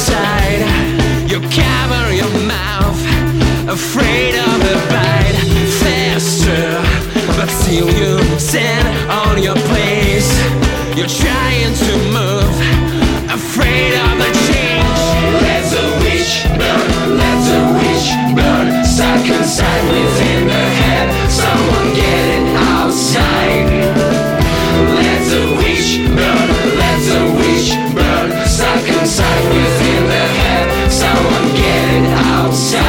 inside. You cover your mouth, afraid of a bite. Faster, but still you stand on your place. You're trying to move, afraid of the change. Let the witch burn, let the witch burn. Stuck inside within the head, someone get it outside. Let the witch burn, let the witch burn. Stuck inside within the head, someone get it outside.